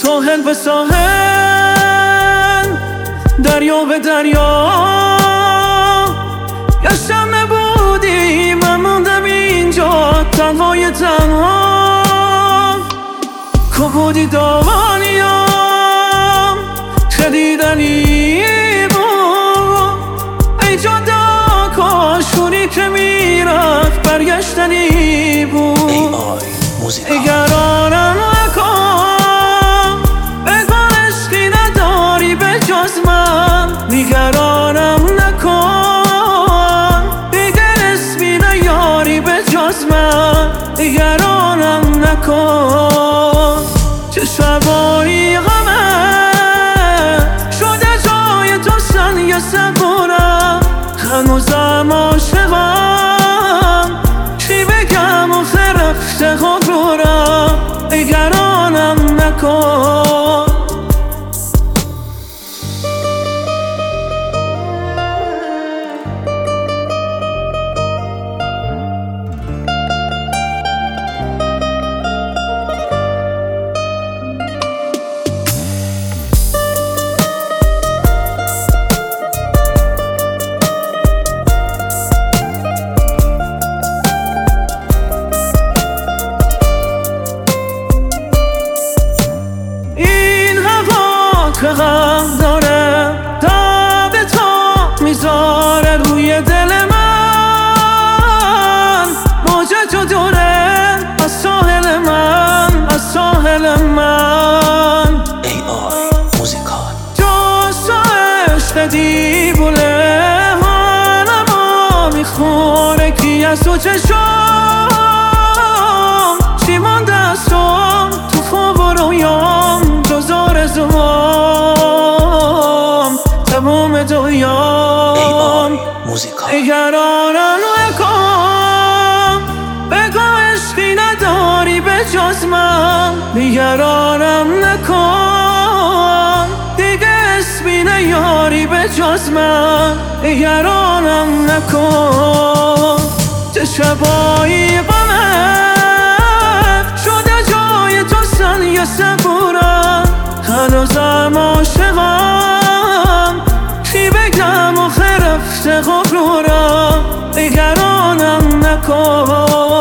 ساحل به ساحل، دریا به دریا، یه شمه بودی من موندم اینجا تنهای تنها. که بودی داوانیم که دیدنی بود، ای جادا کاشونی که میرفت برگشتنی بود. نگرانم نکن بگو عشقی نداری به جز من، نگرانم نکن دیگه اسمی نیاری به جز من، نگرانم نکن. چه شبایی غمه شده جای تو سنگ صبورم، هنوزم عاشقم چی بگم و فرفته غرورم، نگرانم نکن. که غم داره داغ تو میذاره روی دل من، موج تو دوره از ساحل من، از ساحل من. ای آی موزیکال جز تو عشق دیوونه حالمو میخوره، کی از تو چشم چی مانده از تو خواب و رویام جز آرزوام تمام دویام. نگرانم نکن بگو عشقی نداری به جز من، نگرانم نکن دیگه اسمی نیاری به جز من، نگرانم نکن. چه شبایی غمه شده جای تو سنگ صبورم، هنوزم عاشقم چی بگم و خرفته غرورم، نگرانم نکن.